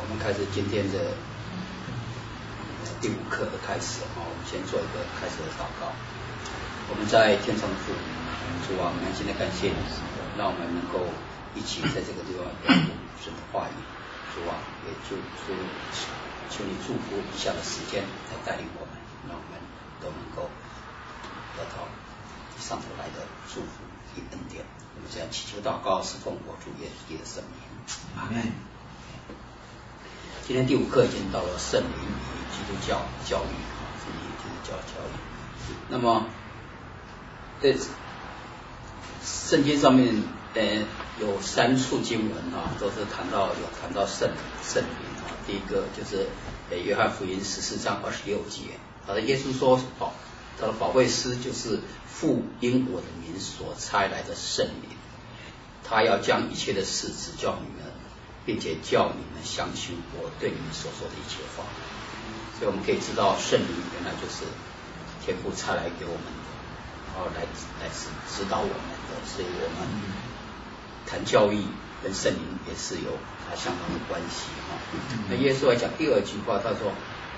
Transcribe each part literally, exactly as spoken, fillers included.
我们开始今天的第五课的开始啊，我们先做一个开始的祷告。我们在天上的父，主啊，我们现在感谢你，让我们能够一起在这个地方讲神的话语。主啊，也就说求你祝福以下的时间来带领我们，让我们都能够得到上头来的祝福与恩典。我们这样祈求祷告，是奉我主耶稣基督的圣名。阿们。今天第五课已经到了圣灵与基督教教育啊，圣灵与基督教教育。那么在圣经上面呃有三处经文啊，都是谈到有谈到圣圣灵啊。第一个就是呃约翰福音十四章二十六节，好的，耶稣说宝他的宝贵师就是父因我的名所差来的圣灵，他要将一切的事指教你们，并且叫你们相信我对你们所说的一切话。所以我们可以知道圣灵原来就是天父差来给我们的，然后来来指指导我们的，所以我们谈教义跟圣灵也是有它相当的关系哈。那耶稣来讲第二句话，他说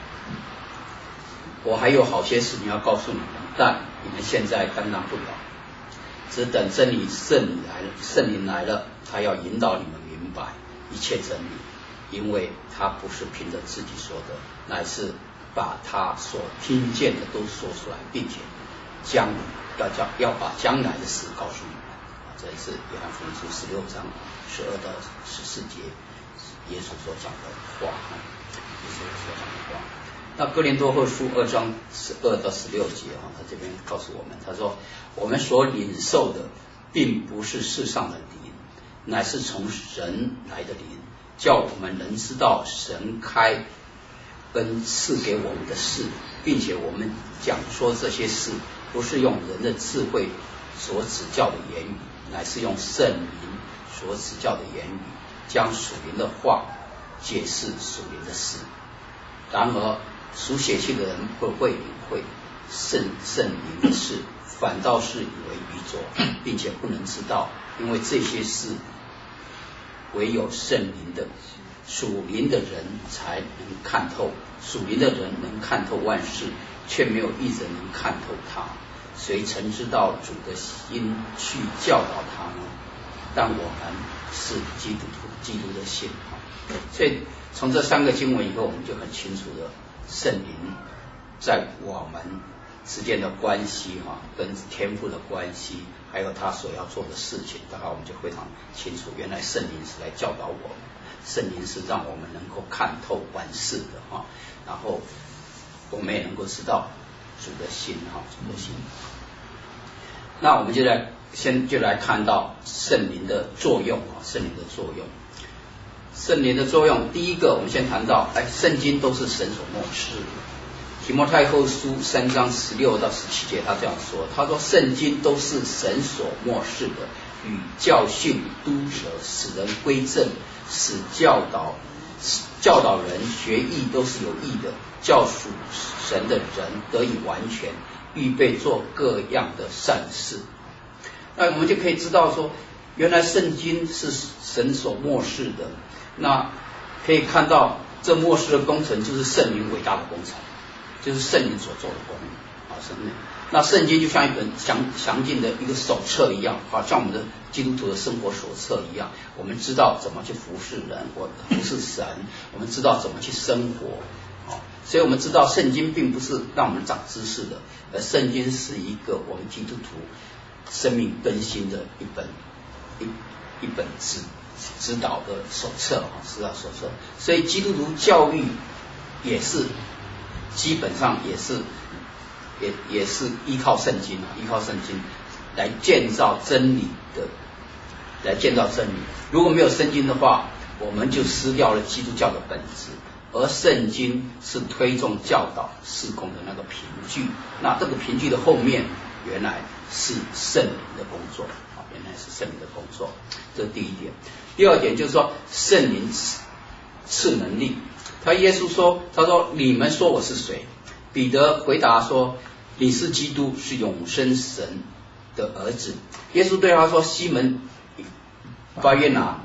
我还有好些事情要告诉你们，但你们现在担当不了，只等真理圣灵来了，圣灵来了，他要引导你们明白一切真理，因为他不是凭着自己说的，乃是把他所听见的都说出来，并且将要将要把将来的事告诉你们。这也是约翰福音书十六章十二到十四节耶稣所讲的话，耶稣所讲的话。那哥林多后书二章十二到十六节啊，他这边告诉我们，他说我们所领受的并不是世上的灵，乃是从神来的灵，叫我们能知道神开恩赐给我们的事，并且我们讲说这些事不是用人的智慧所指教的言语，乃是用圣灵所指教的言语，将属灵的话解释属灵的事。然而属血气的人不会领会圣圣灵的事，反倒是以为愚拙，并且不能知道，因为这些事唯有圣灵的属灵的人才能看透，属灵的人能看透万事，却没有一人能看透他。谁曾知道主的心去教导他呢？但我们是基督徒，基督的信。所以从这三个经文以后，我们就很清楚了圣灵在我们之间的关系哈，跟天父的关系，还有他所要做的事情，大概我们就非常清楚，原来圣灵是来教导我们，圣灵是让我们能够看透万事的哈，然后我们也能够知道主的心哈，主的心。那我们就来先就来看到圣灵的作用啊，圣灵的作用。圣灵的作用，第一个我们先谈到，哎，圣经都是神所默示的。提摩太后书三章十六到十七节，他这样说，他说圣经都是神所默示的，与教训、督责、使人归正、使教导教导人学义都是有益的，叫属神的人得以完全，预备做各样的善事。那我们就可以知道说，原来圣经是神所默示的。那可以看到这默示的工程就是圣灵伟大的工程，就是圣灵所做的工啊，圣灵。那圣经就像一本详详尽的一个手册一样，好像我们的基督徒的生活手册一样，我们知道怎么去服侍人，或服侍神，我们知道怎么去生活啊。所以我们知道圣经并不是让我们长知识的，而圣经是一个我们基督徒生命更新的一本一一本指指导的手册啊，指导手册。所以基督徒教育也是基本上也是也也是依靠圣经啊，依靠圣经来建造真理的，来建造真理。如果没有圣经的话，我们就失掉了基督教的本质。而圣经是推动教导事工的那个凭据，那这个凭据的后面原来是圣灵的工作啊，原来是圣灵的工作，这是第一点。第二点就是说，圣灵赐能力。他耶稣说，他说你们说我是谁？彼得回答说，你是基督，是永生神的儿子。耶稣对他说，西门巴约拿，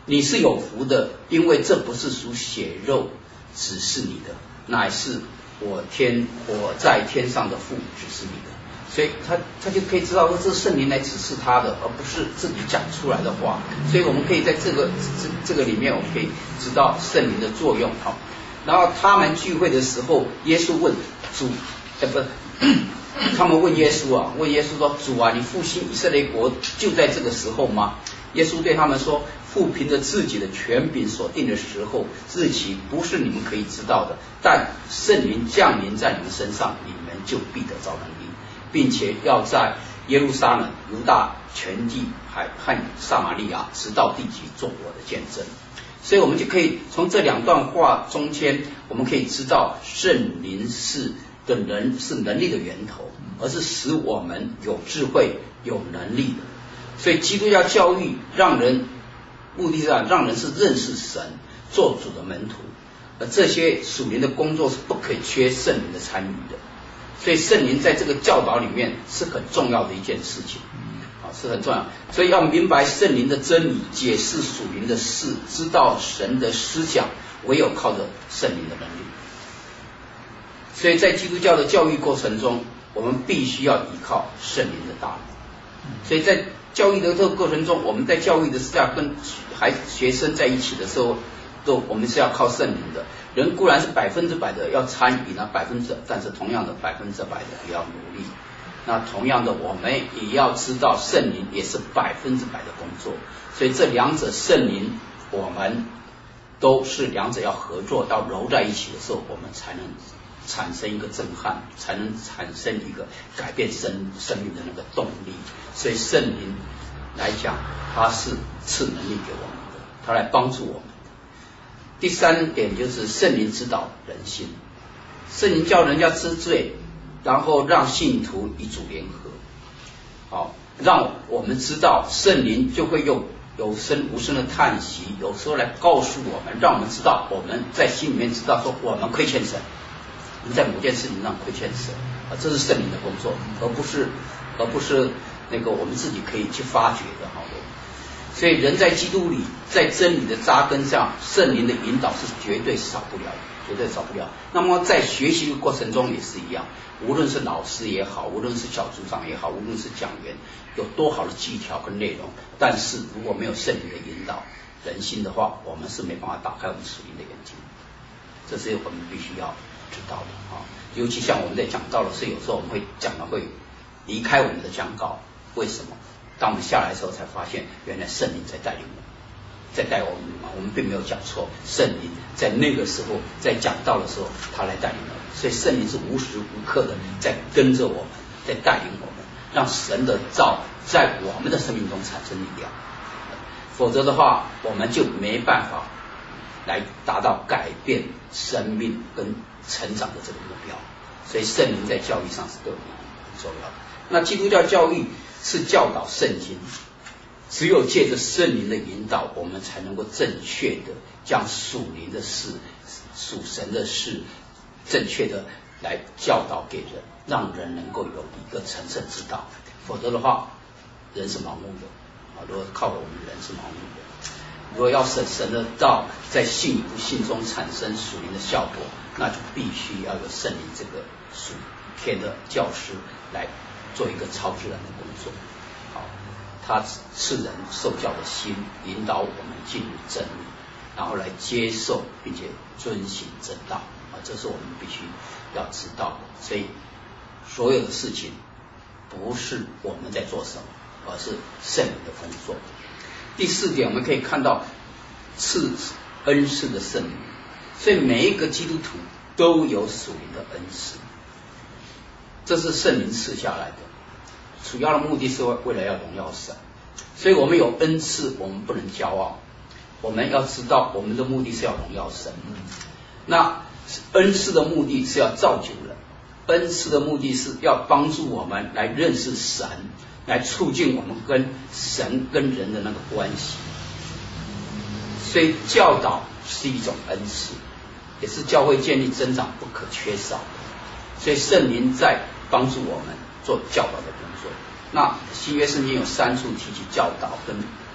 你是有福的，因为这不是属血肉指示你的，乃是我天我在天上的父指示你的。所以他他就可以知道说，这是圣灵来指示他的，而不是自己讲出来的话。所以我们可以在这个这这个里面，我们可以知道圣灵的作用。好，然后他们聚会的时候，耶稣问主，哎不，他们问耶稣啊，问耶稣说：“主啊，你复兴以色列国就在这个时候吗？”耶稣对他们说：“父凭着自己的权柄所定的时候日期，不是你们可以知道的。但圣灵降临在你们身上，你们就必得着能力，并且要在耶路撒冷、犹大全地海和撒玛利亚，直到地极，做我的见证。”所以我们就可以从这两段话中间，我们可以知道圣灵是的人是能力的源头，而是使我们有智慧、有能力的。所以基督教教育让人目的上让人是认识神、做主的门徒，而这些属灵的工作是不可以缺圣灵的参与的。所以圣灵在这个教导里面是很重要的一件事情，啊，是很重要。所以要明白圣灵的真理，解释属灵的事，知道神的思想，唯有靠着圣灵的能力。所以在基督教的教育过程中，我们必须要依靠圣灵的大能。所以在教育的这个过程中，我们在教育的是要跟孩子学生在一起的时候，都我们是要靠圣灵的。人固然是百分之百的要参与呢，百分之，但是同样的百分之百的也要努力。那同样的，我们也要知道圣灵也是百分之百的工作。所以这两者圣灵，我们都是两者要合作到揉在一起的时候，我们才能产生一个震撼，才能产生一个改变生生命的那个动力。所以圣灵来讲，它是赐能力给我们的，它来帮助我们。第三点就是圣灵指导人心，圣灵叫人家知罪，然后让信徒与主联合，好，让我们知道圣灵就会用有声无声的叹息，有时候来告诉我们，让我们知道我们在心里面知道说我们亏欠神，我们在某件事情上亏欠神啊，这是圣灵的工作，而不是而不是那个我们自己可以去发掘的。好的，所以人在基督里，在真理的扎根上，圣灵的引导是绝对少不了的，绝对少不了。那么在学习的过程中也是一样，无论是老师也好，无论是小组长也好，无论是讲员，有多好的技巧跟内容，但是如果没有圣灵的引导人心的话，我们是没办法打开我们属灵的眼睛，这是我们必须要知道的啊。尤其像我们在讲道的时候，有时候我们会讲的会离开我们的讲稿，为什么？当我们下来的时候才发现，原来圣灵在带领我们，在带我们，我们并没有讲错，圣灵在那个时候在讲道的时候，他来带领我们，所以圣灵是无时无刻的在跟着我们，在带领我们，让神的道在我们的生命中产生力量。否则的话，我们就没办法来达到改变生命跟成长的这个目标。所以圣灵在教育上是对我们很重要的。那基督教教育是教导圣经，只有借着圣灵的引导，我们才能够正确的将属灵的事、属神的事正确的来教导给人，让人能够有一个成圣之道。否则的话，人是盲目的啊！如果靠我们人是盲目的，如果要使神的道在信与不信中产生属灵的效果，那就必须要有圣灵这个属天的教师来做一个超自然的工作。好，他赐人受教的心，引导我们进入真理，然后来接受并且遵行真道啊，这是我们必须要知道的。所以所有的事情不是我们在做什么，而是圣灵的工作。第四点，我们可以看到赐恩赐的圣灵，所以每一个基督徒都有属灵的恩赐，这是圣灵赐下来的，主要的目的是为了要荣耀神。所以我们有恩赐，我们不能骄傲，我们要知道我们的目的是要荣耀神。那恩赐的目的是要造就人，恩赐的目的是要帮助我们来认识神，来促进我们跟神跟人的那个关系。所以教导是一种恩赐，也是教会建立增长不可缺少的。所以圣灵在帮助我们做教导的工作。那新约圣经有三处提起教导跟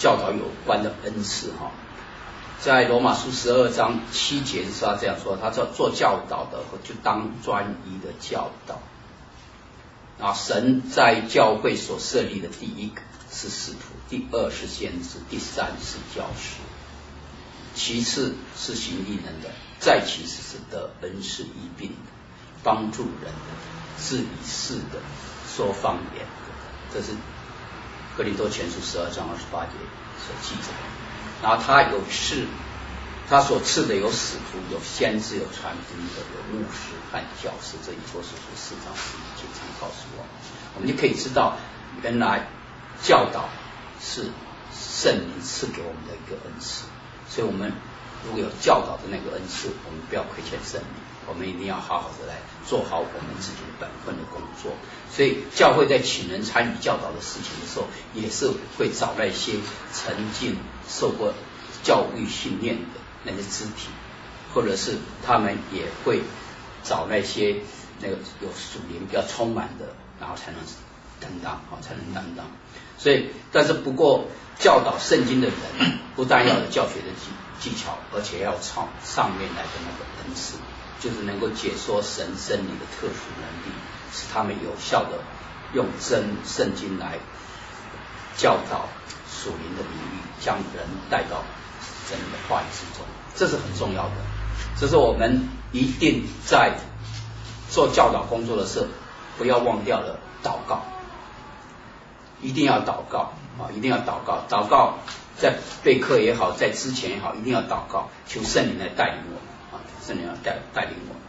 教导有关的恩赐哈。在罗马书十二章七节是他这样说，他说做教导的就当专一的教导。啊，神在教会所设立的第一个是使徒，第二是先知，第三是教师，其次是行异能的，再其次是得恩赐医病的，帮助人的，治理事的，说方言的。这是哥林多前书十二章二十八节所记载。然后他有赐，他所赐的有使徒，有先知，有传福音的，有牧师和教师。这以弗所书四章十一节常告诉我们，我们就可以知道，原来教导是圣灵赐给我们的一个恩赐。所以我们如果有教导的那个恩赐，我们不要亏欠圣灵，我们一定要好好的来做好我们自己的本分的工作。所以教会在请人参与教导的事情的时候，也是会找那些曾经受过教育训练的那些肢体，或者是他们也会找那些那个有属灵比较充满的，然后才能担当，才能担当。所以，但是不过教导圣经的人，不但要有教学的技技巧，而且要朝上面来的那个恩赐，就是能够解说神真理的特殊能力，使他们有效的用真圣经来教导属灵的领域，将人带到神的话语之中，这是很重要的。这是我们一定在做教导工作的时候，不要忘掉了祷告，一定要祷告啊！一定要祷告，祷告在备课也好，在之前也好，一定要祷告，求圣灵来带领我们啊！圣灵要带带领我们。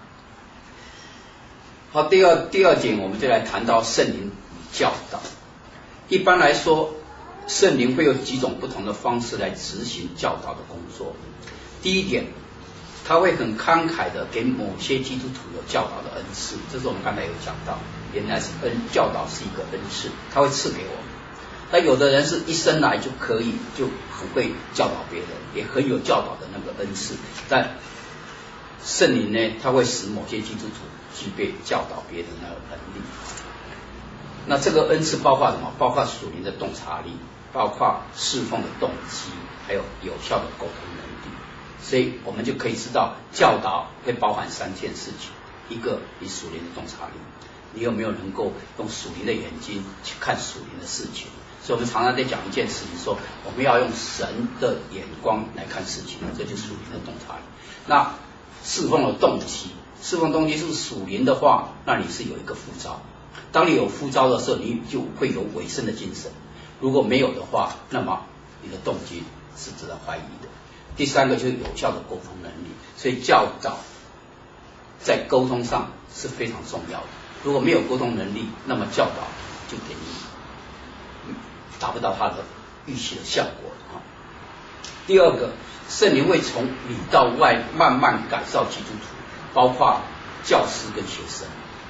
好，第二第二点，我们就来谈到圣灵教导。一般来说，圣灵会有几种不同的方式来执行教导的工作。第一点，他会很慷慨的给某些基督徒有教导的恩赐，这是我们刚才有讲到，原来是恩教导是一个恩赐，他会赐给我们。那有的人是一生来就可以就很会教导别人，也很有教导的那个恩赐，但圣灵呢，他会使某些基督徒具备教导别人的能力。那这个恩赐包括什么？包括属灵的洞察力，包括侍奉的动机，还有有效的沟通能力。所以我们就可以知道，教导会包含三件事情：一个，你属灵的洞察力，你有没有能够用属灵的眼睛去看属灵的事情？所以我们常常在讲一件事情，说我们要用神的眼光来看事情，这就是属灵的洞察力。那侍奉的动机，侍奉动机是属灵的话，那你是有一个呼召。当你有呼召的时候，你就会有委身的精神；如果没有的话，那么你的动机是值得怀疑的。第三个就是有效的沟通能力，所以教导在沟通上是非常重要的。如果没有沟通能力，那么教导就等于达不到它的预期的效果啊。第二个，圣灵会从里到外慢慢改造基督徒，包括教师跟学生。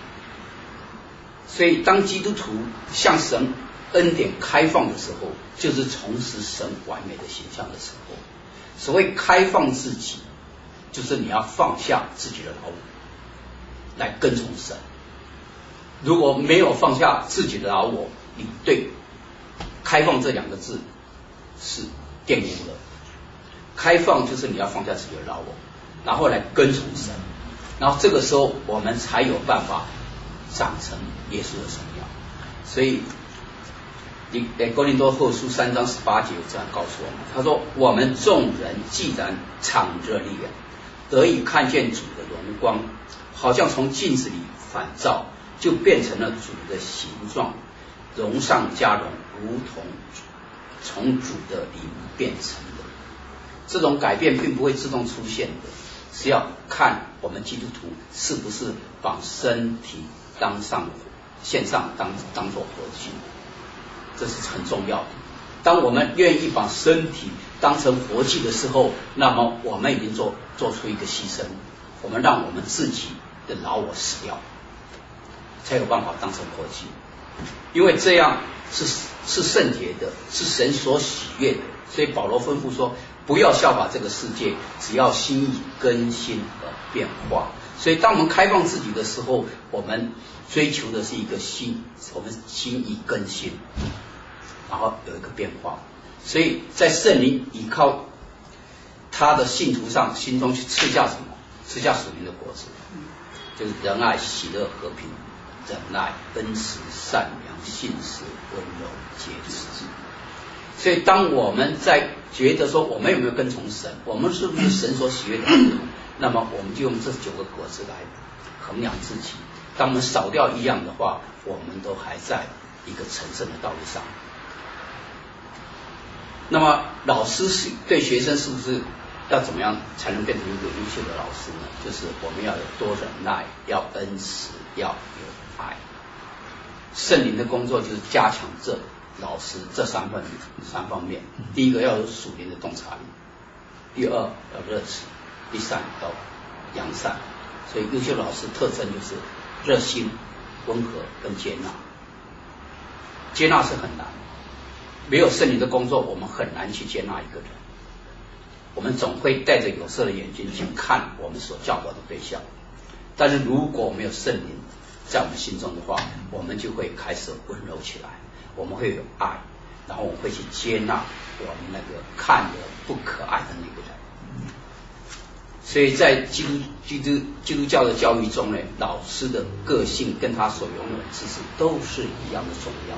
所以当基督徒向神恩典开放的时候，就是重拾神完美的形象的时候。所谓开放自己，就是你要放下自己的老我来跟从神。如果没有放下自己的老我，你对开放这两个字是玷污了。开放就是你要放下自己的老我，然后来跟从神，然后这个时候我们才有办法长成耶稣的荣耀。所以哥林多后书三章十八节有这样告诉我们，他说我们众人既然敞着脸得以看见主的荣光，好像从镜子里反照，就变成了主的形状，荣上加荣，如同从主的里变成的。这种改变并不会自动出现的，是要看我们基督徒是不是把身体当上献上当当作活祭，这是很重要的。当我们愿意把身体当成活祭的时候，那么我们已经做做出一个牺牲，我们让我们自己的老我死掉，才有办法当成活祭。因为这样是是圣洁的，是神所喜悦的。所以保罗吩咐说，不要效法这个世界，只要心意更新而变化。所以当我们开放自己的时候，我们追求的是一个心，我们心意更新，然后有一个变化。 所以在圣灵依靠他的信徒上心中去吃下什么？吃下属灵的果子，就是仁爱、喜乐、和平、忍耐、恩慈、善良、信实、温柔、节制。所以当我们在觉得说我们有没有跟从神，我们是不是神所喜悦的人，那么我们就用这九个果子来衡量自己。当我们少掉一样的话，我们都还在一个成圣的道路上。那么老师是对学生是不是要怎么样才能变成一个优秀的老师呢？就是我们要有多忍耐，要恩慈，要有爱。圣灵的工作就是加强这老师这三份三方面。第一个要有属灵的洞察力，第二要热情，第三要扬善。所以优秀老师特征就是热心、温和跟接纳。接纳是很难，没有圣灵的工作，我们很难去接纳一个人。我们总会带着有色的眼睛去看我们所教导的对象，但是如果没有圣灵在我们心中的话，我们就会开始温柔起来，我们会有爱，然后我们会去接纳我们那个看着不可爱的那个人。所以在基督基督基督教的教育中呢，老师的个性跟他所拥有的知识都是一样的重要。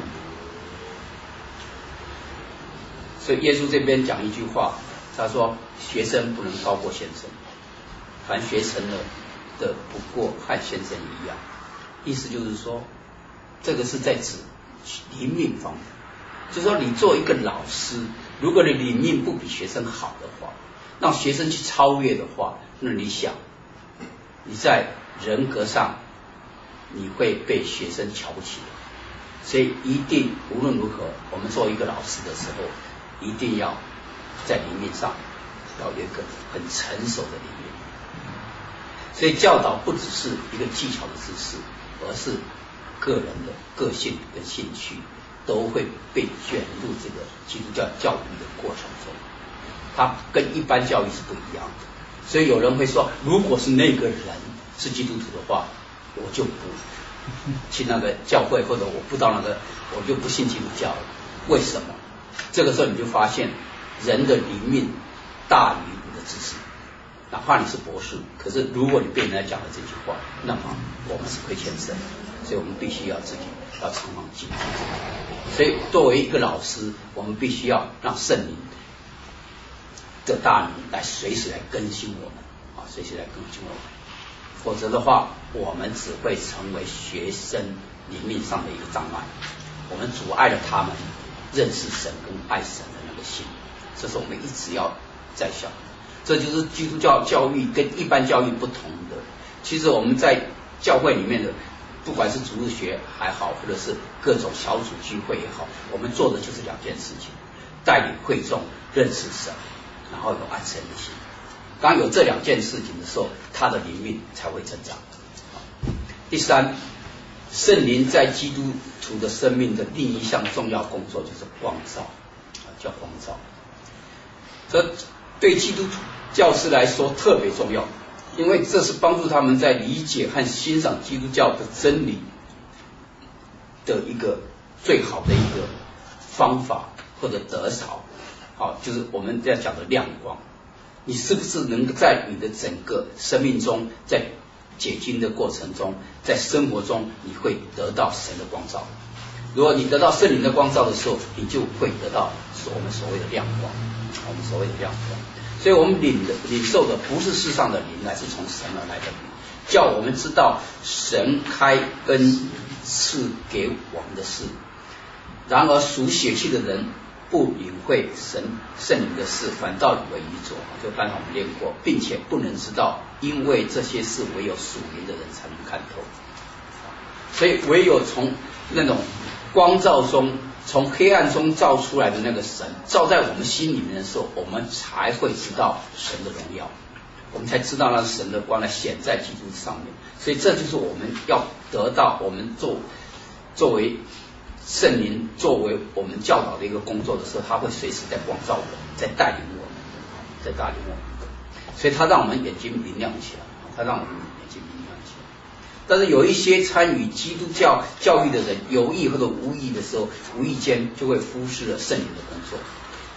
所以耶稣这边讲一句话，他说学生不能高过先生，凡学成了的不过和先生一样。意思就是说，这个是在指灵命方面，就是说你做一个老师，如果你灵命不比学生好的话，让学生去超越的话，那你想你在人格上你会被学生瞧不起的。所以一定无论如何，我们做一个老师的时候，一定要在灵命上要有一个很成熟的灵命。所以教导不只是一个技巧的知识，而是个人的个性跟兴趣都会被卷入这个基督教教育的过程中，它跟一般教育是不一样的。所以有人会说，如果是那个人是基督徒的话，我就不去那个教会，或者我不到那个，我就不信基督教了。为什么？这个时候你就发现人的灵命大于你的知识。哪怕你是博士，可是如果你被人家讲了这句话，那么我们是亏欠神，所以我们必须要自己要常常记住。所以作为一个老师，我们必须要让圣灵的大能来随时来更新我们啊，随时来更新我们。否则的话，我们只会成为学生灵命上的一个障碍，我们阻碍了他们认识神跟爱神的那个心。这是我们一直要在想的。这就是基督教教育跟一般教育不同的。其实我们在教会里面的，不管是主日学还好，或者是各种小组聚会也好，我们做的就是两件事情：带领会众认识神，然后有爱神的心。当有这两件事情的时候，他的灵命才会增长。第三，圣灵在基督徒的生命的另一项重要工作就是光照，叫光照。这对基督徒教师来说特别重要，因为这是帮助他们在理解和欣赏基督教的真理的一个最好的一个方法或者得着。好，就是我们要讲的亮光。你是不是能够在你的整个生命中，在解经的过程中，在生活中，你会得到神的光照？如果你得到圣灵的光照的时候，你就会得到我们所谓的亮光，我们所谓的亮光。所以我们领的领受的不是世上的灵，乃是从神而来的灵，叫我们知道神开恩赐给我们的事。然而属血气的人不领会神圣灵的事，反倒以为愚拙。就刚才我们练过，并且不能知道，因为这些事唯有属灵的人才能看透。所以唯有从那种光照中，从黑暗中照出来的那个神，照在我们心里面的时候，我们才会知道神的荣耀，我们才知道那神的光来显在基督上面。所以这就是我们要得到，我们做作为圣灵作为我们教导的一个工作的时候，他会随时在光照我们，在带领我们，在带领我们。所以他让我们眼睛明亮起来，他让我们眼睛明亮起来。但是有一些参与基督教教育的人，有意或者无意的时候，无意间就会忽视了圣灵的工作。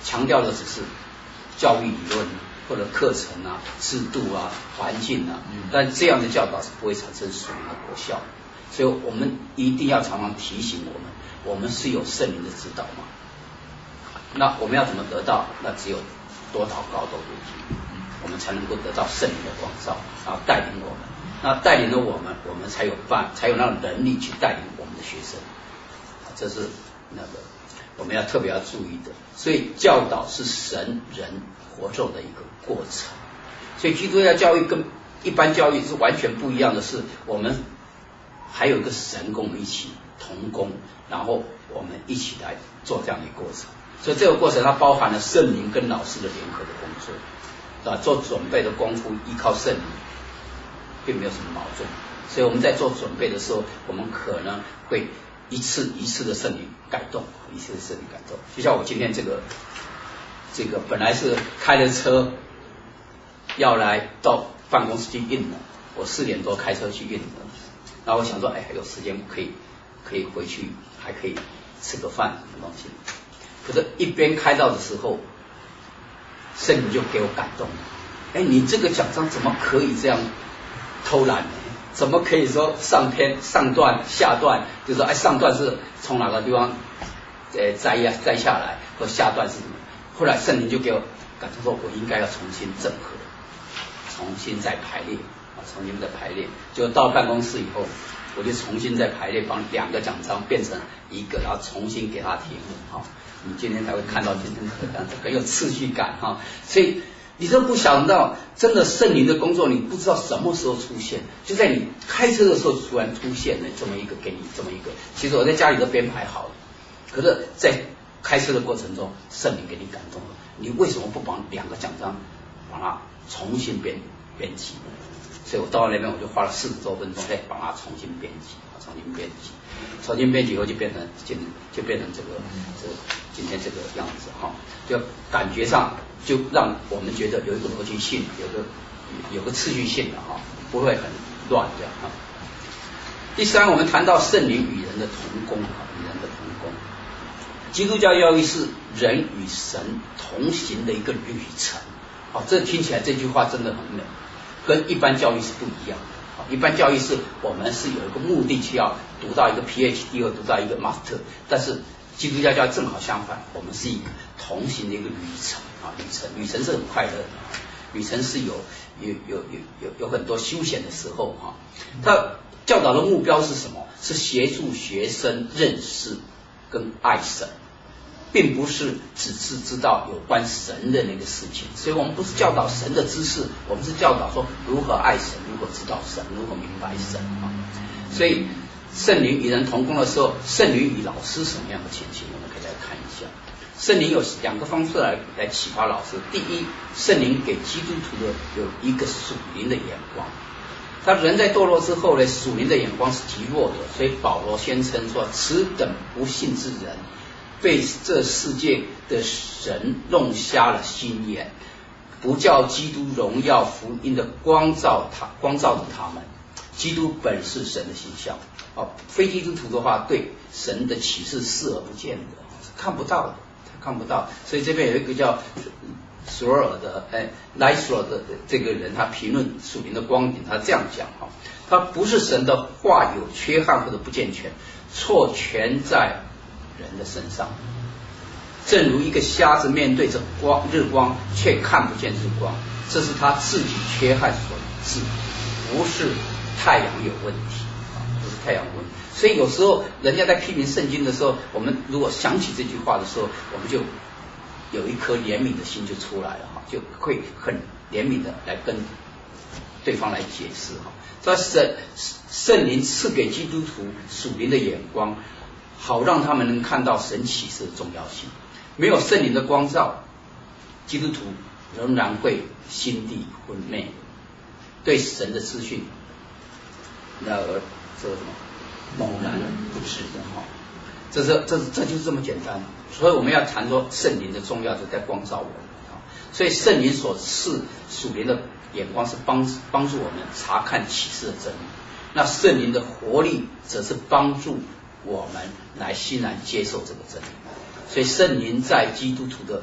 强调的只是教育理论或者课程啊、制度啊、环境啊，但这样的教导是不会产生属灵的果效。所以我们一定要常常提醒我们，我们是有圣灵的指导嘛。那我们要怎么得到？那只有多祷告、多读经，我们才能够得到圣灵的光照，然后带领我们。那带领了我们，我们才有办，才有那种能力去带领我们的学生。这是那个我们要特别要注意的。所以教导是神人活着的一个过程。所以基督教教育跟一般教育是完全不一样的，是我们还有一个神跟我们一起同工，然后我们一起来做这样的一个过程。所以这个过程它包含了圣灵跟老师的联合的工作，啊，做准备的功夫依靠圣灵，并没有什么矛盾。所以我们在做准备的时候，我们可能会一次一次的圣灵感动，一次的圣灵感动。就像我今天这个这个本来是开了车要来到办公室去印的，我四点多开车去印的，然后我想说，哎，还有时间可以可以回去，还可以吃个饭什么东西。可是，一边开到的时候，圣灵就给我感动了。哎，你这个讲章怎么可以这样偷懒呢？怎么可以说上篇上段下段，就是说，哎，上段是从哪个地方呃摘呀摘下来，或下段是什么？后来圣灵就给我感动说，我应该要重新整合，重新再排列啊，重新再排列。就到办公室以后，我就重新再排列，把两个讲章变成一个，然后重新给他题目啊。你今天才会看到今天课堂很有次序感哈，所以你都不想到，真的圣灵的工作，你不知道什么时候出现，就在你开车的时候突然出现了这么一个给你这么一个，其实我在家里都编排好了，可是，在开车的过程中，圣灵给你感动了，你为什么不把两个讲章把它重新编编辑？所以我到了那边，我就花了四十多分钟再把它重新编辑，重新编辑，重新编辑以后就变成就就变成这个这个今天这个样子哈，就感觉上就让我们觉得有一个逻辑性，有个有个次序性的哈，不会很乱这样哈。第三，我们谈到圣灵与人的同工啊，与人的同工。基督教教育是人与神同行的一个旅程，好，这听起来这句话真的很美。跟一般教育是不一样的，一般教育是我们是有一个目的去要读到一个 P H D 或读到一个 Master， 但是基督教教育正好相反，我们是一个同行的一个旅程啊，旅程旅程是很快乐的，旅程是有有有有有有很多休闲的时候哈。他教导的目标是什么？是协助学生认识跟爱神。并不是只是知道有关神的那个事情，所以我们不是教导神的知识，我们是教导说如何爱神，如何知道神，如何明白神啊。所以圣灵与人同工的时候，圣灵与老师什么样的情形，我们可以来看一下。圣灵有两个方式来来启发老师。第一，圣灵给基督徒的有一个属灵的眼光。他人在堕落之后呢，属灵的眼光是极弱的，所以保罗宣称说：“此等不信之人。”被这世界的神弄瞎了心眼，不叫基督荣耀福音的光照他，光照着他们。基督本是神的形象，哦，非基督徒的话，对神的启示视而不见的，看不到的，他看不到。所以这边有一个叫索尔的，哎，莱索尔的这个人，他评论属灵的光景，他这样讲哈，他不是神的话有缺憾或者不健全，错全在人的身上，正如一个瞎子面对着光日光却看不见日光，这是他自己缺憾所致，不是太阳有问题啊，不是太阳有问题。所以有时候人家在批评圣经的时候，我们如果想起这句话的时候，我们就有一颗怜悯的心就出来了哈，就会很怜悯的来跟对方来解释哈。这神圣灵赐给基督徒属灵的眼光，好让他们能看到神启示的重要性。没有圣灵的光照，基督徒仍然会心地昏昧，对神的资讯那而这个什么猛然不知的哈。这是这是这就是这么简单。所以我们要谈说圣灵的重要，就在光照我们。所以圣灵所赐属灵的眼光是帮帮助我们查看启示的真理，那圣灵的活力则是帮助我们来欣然接受这个真理。所以圣灵在基督徒的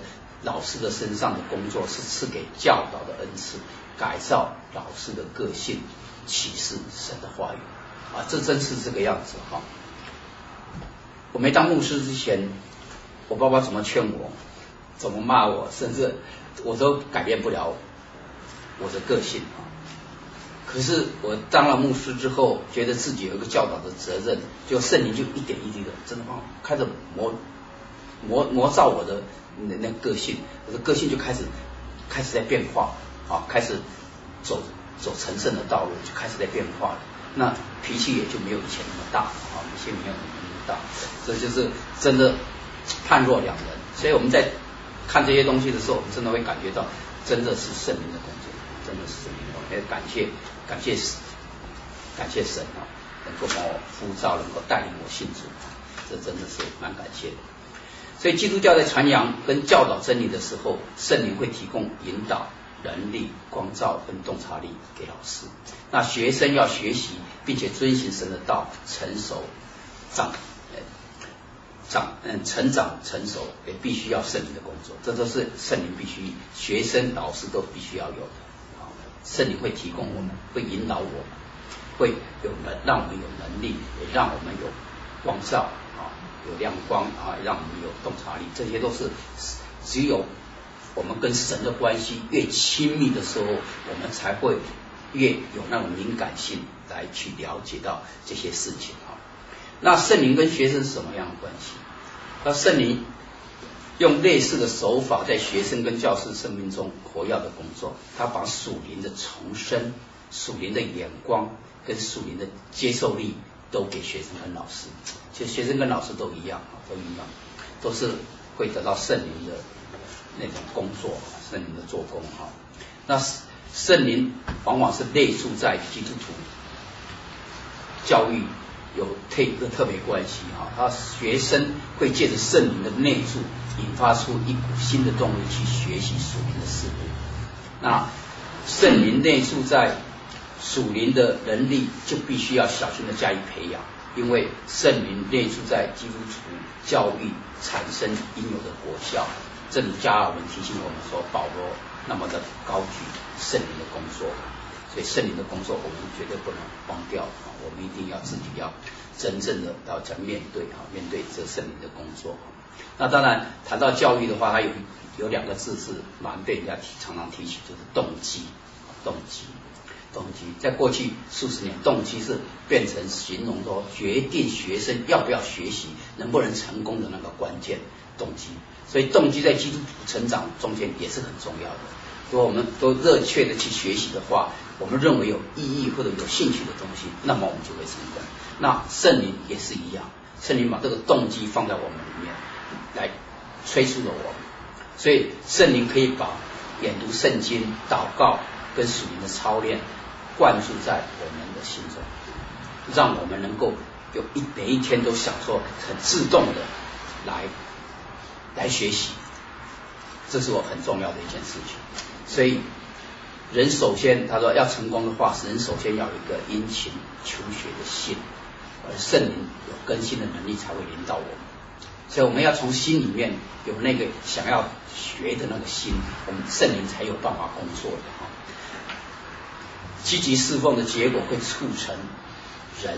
老师的身上的工作是赐给教导的恩赐，改造老师的个性，启示神的话语啊，这真是这个样子哈。我没当牧师之前，我爸爸怎么劝我，怎么骂我，甚至我都改变不了我的个性啊。可是我当了牧师之后，觉得自己有一个教导的责任，就圣灵就一点一滴的，真的开始磨磨磨造我的那那个性，我的个性就开始开始在变化啊，开始走走成圣的道路，就开始在变化了。那脾气也就没有以前那么大啊，脾气没有那么大，这就是真的判若两人。所以我们在看这些东西的时候，我们真的会感觉到，真的是圣灵的工作，真的是圣灵的工作。也感谢感谢感谢神啊，能够帮我呼召，能够带领我信主，这真的是蛮感谢的。所以基督教在传扬跟教导真理的时候，圣灵会提供引导、能力、光照跟洞察力给老师。那学生要学习并且遵行神的道，成熟长长嗯成长成熟，也必须要圣灵的工作，这都是圣灵必须学生老师都必须要有的。圣灵会提供我们，会引导我们，会有能让我们有能力，也让我们有光照啊，有亮光啊，让我们有洞察力，这些都是只有我们跟神的关系越亲密的时候，我们才会越有那种敏感性来去了解到这些事情啊。那圣灵跟学生是什么样的关系？那圣灵用类似的手法在学生跟教师生命中活跃的工作，他把属灵的重生、属灵的眼光跟属灵的接受力都给学生跟老师。其实学生跟老师都一样，都一样，都是会得到圣灵的那种工作，圣灵的做工哈。那圣灵往往是内住在基督徒教育有特一个特别关系哈，他学生会借着圣灵的内住，引发出一股新的动力去学习属灵的事物。那圣灵内住在属灵的能力，就必须要小心的加以培养，因为圣灵内住在基督徒教育产生应有的果效。正如加尔文提醒我们说，保罗那么的高举圣灵的工作，所以圣灵的工作我们绝对不能忘掉，我们一定要自己要真正的要在面对啊，面对这圣灵的工作。那当然谈到教育的话，它有有两个字是蛮被人家提常常提起，就是动机。动机，动机，在过去数十年，动机是变成形容说决定学生要不要学习、能不能成功的那个关键动机。所以动机在基督徒成长中间也是很重要的。如果我们都热切的去学习的话，我们认为有意义或者有兴趣的东西，那么我们就会成功。那圣灵也是一样，圣灵把这个动机放在我们里面来催促着我们，所以圣灵可以把研读圣经、祷告跟属灵的操练灌注在我们的心中，让我们能够有一每一天都享受很自动的来来学习，这是我很重要的一件事情。所以人首先他说要成功的话，人首先要有一个殷勤求学的心，而圣灵有更新的能力才会领导我们。所以我们要从心里面有那个想要学的那个心，我们圣灵才有办法工作的哈。积极侍奉的结果会促成人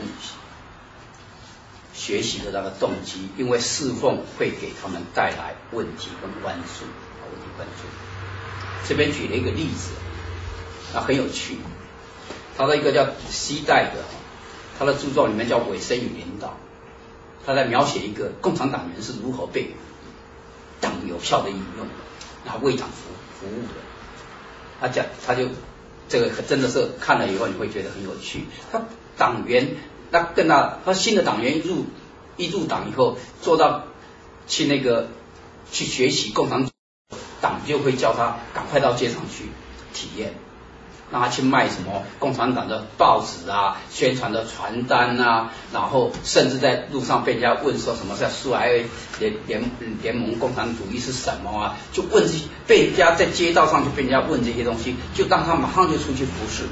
学习的那个动机，因为侍奉会给他们带来问题跟关注，问题关注。这边举了一个例子，啊，很有趣。他的一个叫西代的，他的著作里面叫《委身与领导》，他在描写一个共产党员是如何被党有效的引用，然后为党服服务的。他讲，他就这个真的是看了以后你会觉得很有趣。他党员那更大，他新的党员入一入党以后，做到去那个去学习共产党，就会叫他赶快到街上去体验，让他去卖什么共产党的报纸啊、宣传的传单啊，然后甚至在路上被人家问说什么是苏维埃联联联盟共产主义是什么啊，就问这些，被人家在街道上就被人家问这些东西，就让他马上就出去服侍。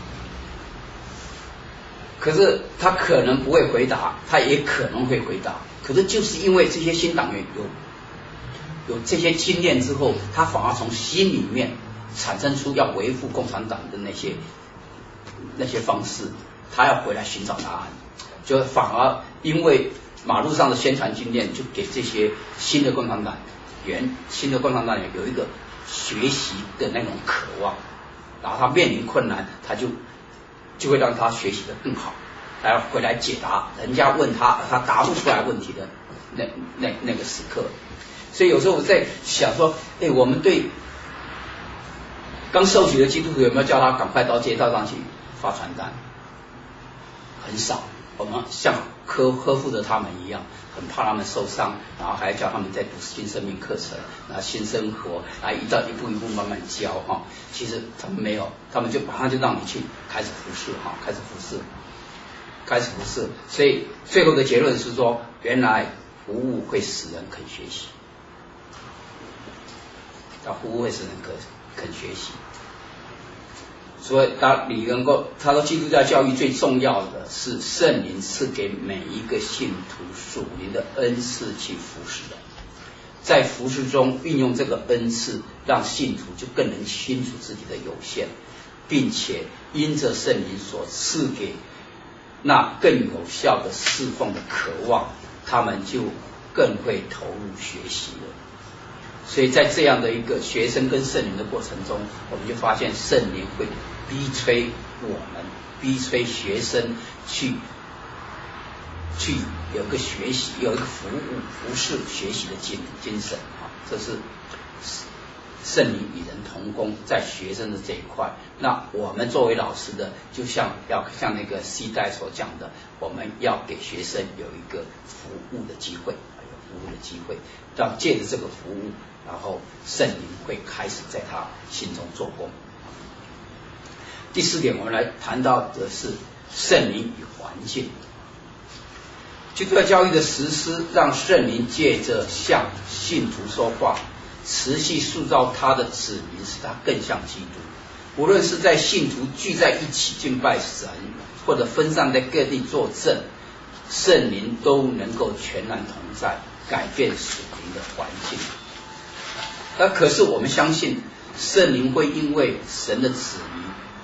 可是他可能不会回答，他也可能会回答，可是就是因为这些新党员有有这些经验之后，他反而从心里面产生出要维护共产党的那些那些方式，他要回来寻找答案，就反而因为马路上的宣传经验，就给这些新的共产党员、新的共产党员有一个学习的那种渴望，然后他面临困难，他就就会让他学习的更好，他要回来解答人家问他他答不出来问题的那那那个时刻。所以有时候我在想说，哎，我们对刚受洗的基督徒有没有叫他赶快到街道上去发传单？很少。我们像呵呵护着他们一样，很怕他们受伤，然后还要叫他们在读新生命课程，然后新生活，然后一到一步一步慢慢教哈。其实他们没有，他们就马上就让你去开始服侍哈，开始服侍，开始服侍。所以最后的结论是说，原来服务会使人肯学习，啊，服务会使人肯肯学习。所以他你能够，他说基督教教育最重要的是圣灵赐给每一个信徒属灵的恩赐去服侍人，在服侍中运用这个恩赐，让信徒就更能清楚自己的有限，并且因着圣灵所赐给那更有效的侍奉的渴望，他们就更会投入学习了。所以在这样的一个学生跟圣灵的过程中，我们就发现圣灵会逼催我们，逼催学生去去有个学习，有一个服务、服侍、学习的精精神啊，这是圣灵与人同工在学生的这一块。那我们作为老师的，就像要像那个西代所讲的，我们要给学生有一个服务的机会，有服务的机会，让借着这个服务，然后圣灵会开始在他心中做工。第四点，我们来谈到的是圣灵与环境。基督教教育的实施，让圣灵借着向信徒说话，持续塑造他的子民，使他更像基督。无论是在信徒聚在一起敬拜神，或者分散在各地作证，圣灵都能够全然同在，改变属灵的环境。那可是我们相信，圣灵会因为神的子民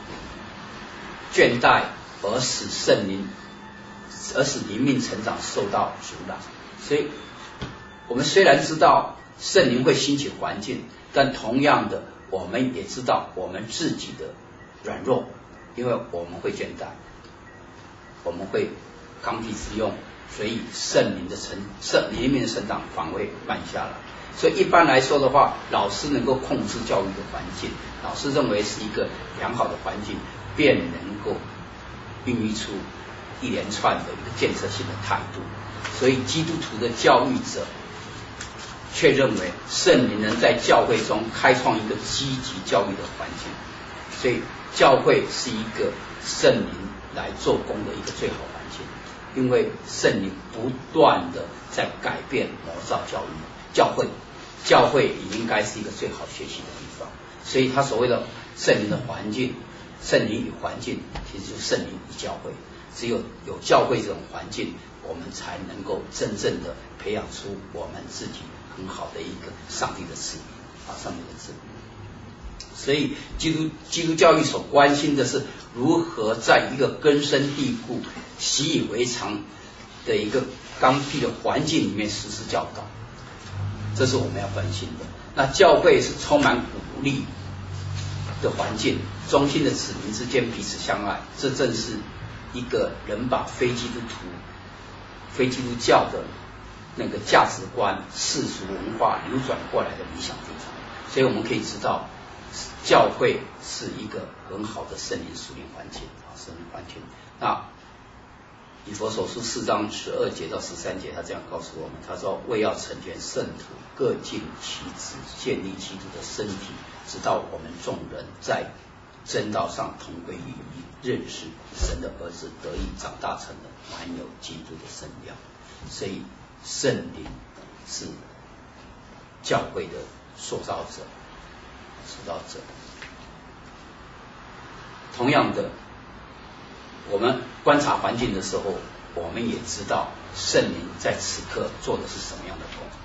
倦怠而使圣灵，而使灵命成长受到阻挡。所以，我们虽然知道圣灵会兴起环境，但同样的，我们也知道我们自己的软弱，因为我们会倦怠，我们会刚愎自用，所以圣灵的成圣灵命的成长反而会慢下来。所以一般来说的话，老师能够控制教育的环境，老师认为是一个良好的环境，便能够孕育出一连串的一个建设性的态度。所以基督徒的教育者却认为圣灵能在教会中开创一个积极教育的环境，所以教会是一个圣灵来做工的一个最好环境，因为圣灵不断的在改变模造教育，教会教会也应该是一个最好学习的地方。所以他所谓的圣灵的环境，圣灵与环境其实就是圣灵与教会，只有有教会这种环境，我们才能够真正的培养出我们自己很好的一个上帝的子民啊，上帝的子民。所以基督基督教育所关心的是如何在一个根深蒂固、习以为常的一个刚愎的环境里面实施教导，这是我们要关心的。那教会是充满鼓励的环境，中心的子民之间彼此相爱，这正是一个人把非基督徒、非基督教的那个价值观、世俗文化流转过来的理想地方。所以我们可以知道，教会是一个很好的圣灵属灵环境啊，圣灵环境。那以弗所书四章十二节到十三节，他这样告诉我们，他说：“为要成全圣徒，各尽其职，建立基督的身体，直到我们众人在真道上同归于一，认识神的儿子，得以长大成人，满有基督的身量。”所以圣灵是教会的塑造者，塑造者。同样的，我们观察环境的时候，我们也知道圣灵在此刻做的是什么样的工。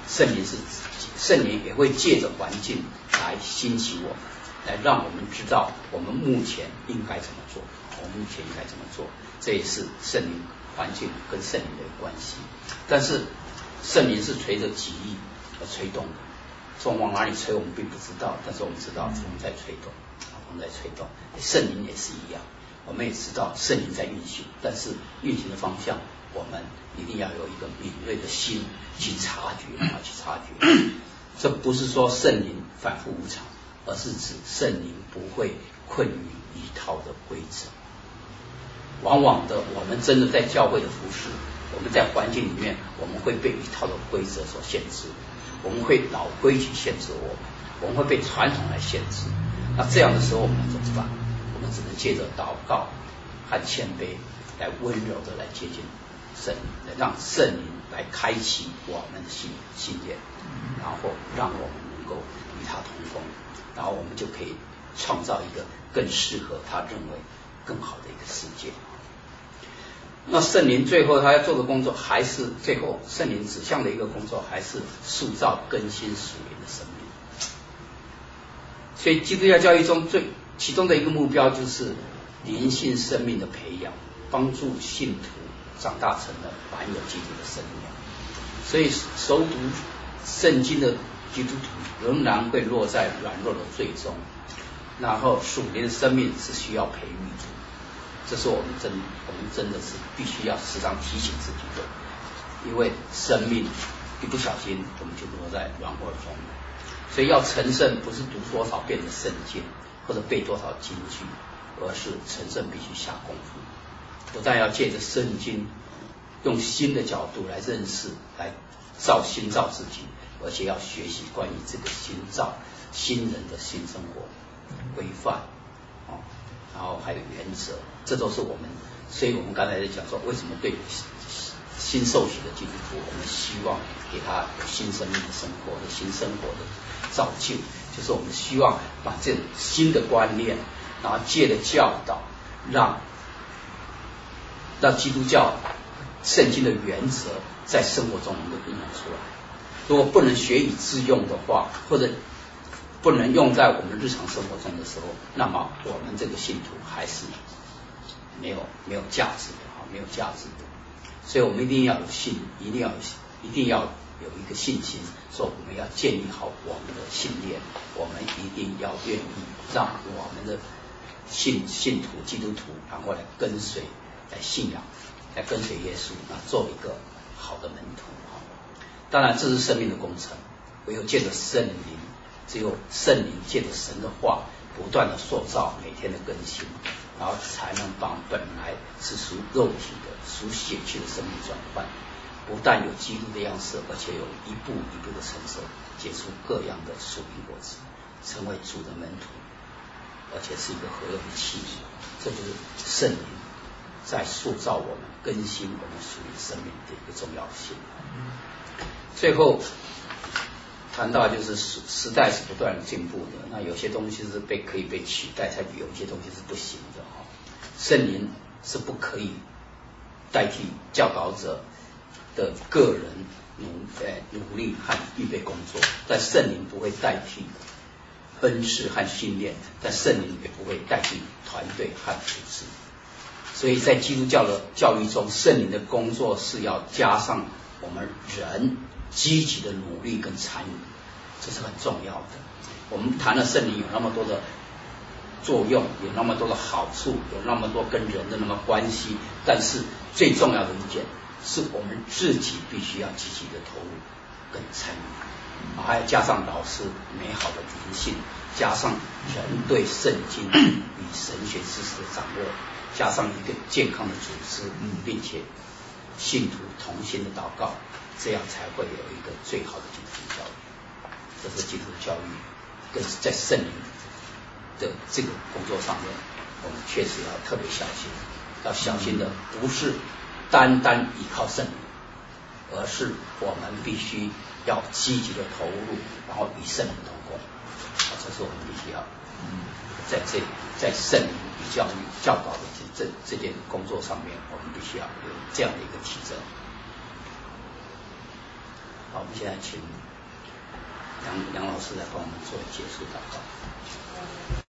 圣灵是圣灵也会借着环境来兴起我们，来让我们知道我们目前应该怎么做，我们目前应该怎么做，这也是圣灵环境跟圣灵的关系。但是圣灵是随着己意而吹动的，从往哪里吹我们并不知道，但是我们知道我们在吹动，我们在吹动。圣灵也是一样，我们也知道圣灵在运行，但是运行的方向我们一定要有一个敏锐的心去察觉啊，去察觉。这不是说圣灵反复无常，而是指圣灵不会困于一套的规则。往往的我们真的在教会的服事，我们在环境里面，我们会被一套的规则所限制，我们会老规矩限制我们，我们会被传统来限制。那这样的时候我们怎么办？我们只能借着祷告和谦卑来温柔的来接近圣灵，来让圣灵来开启我们的心心眼，然后让我们能够与他同工，然后我们就可以创造一个更适合他认为更好的一个世界。那圣灵最后他要做的工作，还是最后圣灵指向的一个工作，还是塑造更新属灵的生命。所以基督教教育中最其中的一个目标就是灵性生命的培养，帮助信徒长大成了满有基督的生命。所以熟读圣经的基督徒仍然会落在软弱的罪中，然后属灵的生命是需要培育的。这是我们真我们真的是必须要时常提醒自己的，因为生命一不小心我们就落在软弱中。所以要成圣不是读多少遍的圣经或者背多少经句，而是成圣必须下功夫。不但要借着圣经用新的角度来认识，来造新造自己，而且要学习关于这个新造新人的新生活规范，哦，然后还有原则，这都是我们。所以我们刚才在讲说，为什么对新受洗的基督徒，我们希望给他有新生命的生活的新生活的造就，就是我们希望把这种新的观念，然后借着教导，让让基督教圣经的原则在生活中能够应用出来。如果不能学以致用的话，或者不能用在我们日常生活中的时候，那么我们这个信徒还是没有没有价值的啊，没有价值的。所以我们一定要有信，一定要有一定要有一个信心，说我们要建立好我们的信念，我们一定要愿意让我们的信信徒基督徒，然后来跟随，来信仰，来跟随耶稣，那做一个好的门徒。当然这是生命的工程，唯有借着圣灵，只有圣灵借着神的话不断的塑造，每天的更新，然后才能把本来是属肉体的属血气的生命转换，不但有基督的样式，而且有一步一步的成熟，结出各样的属灵果子，成为主的门徒，而且是一个合用的器皿。这就是圣灵在塑造我们，更新我们属灵生命的一个重要性。最后谈到就是时时代是不断进步的，那有些东西是被可以被取代，才有一些东西是不行的哈。圣灵是不可以代替教导者的个人努呃努力和预备工作，但圣灵不会代替恩赐和训练，但圣灵也不会代替团队和组织。所以在基督教的教育中，圣灵的工作是要加上我们人积极的努力跟参与，这是很重要的。我们谈了圣灵有那么多的作用，有那么多的好处，有那么多跟人的那么关系，但是最重要的一点是我们自己必须要积极的投入跟参与，还要加上老师美好的灵性，加上人对圣经与神学知识的掌握，加上一个健康的组织，并且信徒同心的祷告，这样才会有一个最好的基督教育。这是基督教育跟在圣灵的这个工作上面，我们确实要特别小心。要小心的不是单单依靠圣灵，而是我们必须要积极的投入，然后与圣灵同工。这是我们必须要在这在圣灵与教育教导的这这件工作上面，我们必须要有这样的一个体证。 好，我们现在请杨杨老师来帮我们做结束祷告。